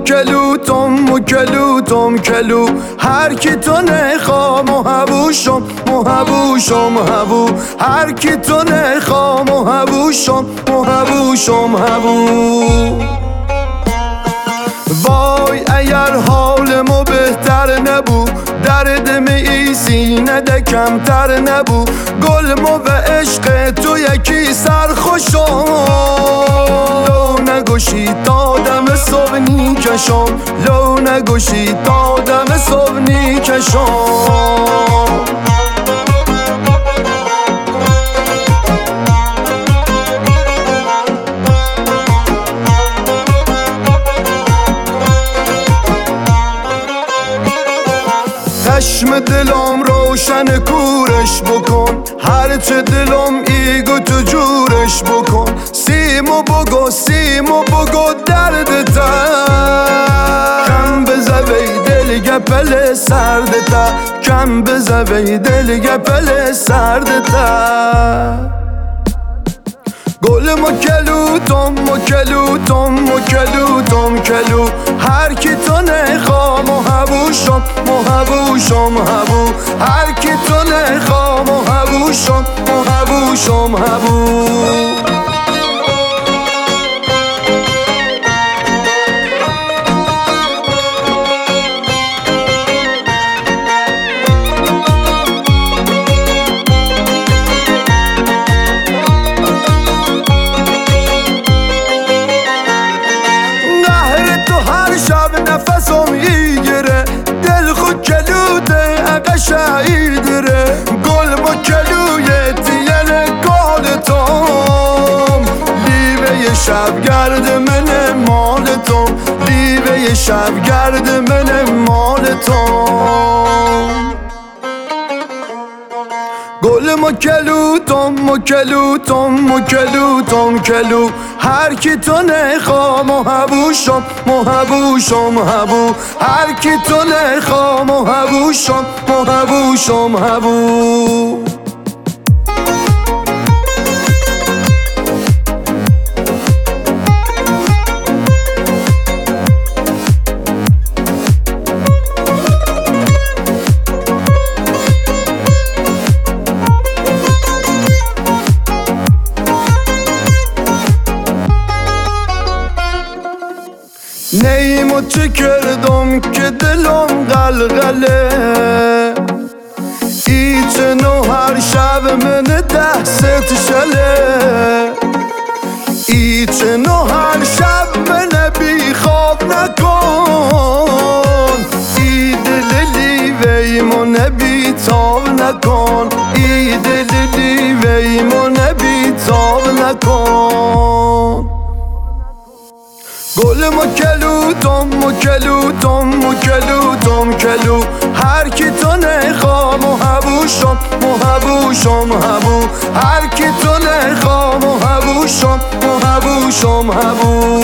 کلوتم کلو هر کی تو نخوام و هبوشم هبو هر کی تو نخوام و هبوشم هبو وای اگر حالمو بهتر نبو دردم ای سینه ده کمتر نبو گلمو به عشق تو یکی سرخوشم لو نگوشی تا دم صبح نیکشم لو نگوشی تا دم صبح نیکشم چشم دلم روشن کورش بکن هرچه دلم ایگو تو جورش بکن سیمو بگو درد تر کم بزوی دل گپل سرد تر کم بزوی دل گپل سرد تر گلمو کلوتم کلو هر کی تو نخوام و هبوشم هبو هر کی تو نخوام و هبوشم هبو نفسم ایگره دل خود کلوده قشنگ داره گلمو کلویه تیل گالتم لیوه شبگرد من مالتم لیوه شبگرد من مالتم گلمو کلوتم کلو هر کی تو نخوام و هبوشم هبو هر کی تو نخوام و هبوشم هبو نیمو چه کردم که دلم غلغله ایچنو هر شب من 10 ست شله ایچنو هر شب من بی خواب نکن ای دل لیویمو نبی تاب نکن ای دل لیویمو نبی تاب نکن گلمو کلوتم کلو هر کی تو نخوام و هبوشم هبو هر کی تو نخوام و هبوشم هبو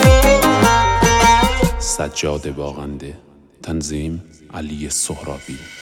سجاد باغنده. تنظیم علی سهرابی.